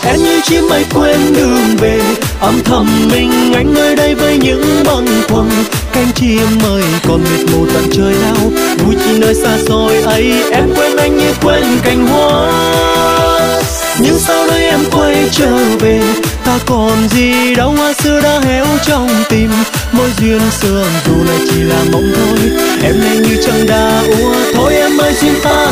Em như chim bay quên đường về, âm thầm mình anh nơi đây với những bâng khuâng. Cánh chim ơi còn mệt mù tận trời nào, vui chỉ nơi xa xôi ấy. Em quên anh như quên cành hoa, nhưng sao đây em quay trở về. Ta còn gì đâu, hoa xưa đã héo trong tim. Mối duyên xưa dù này chỉ là mộng thôi, em nên như trăng đã úa. Thôi em ơi xin ta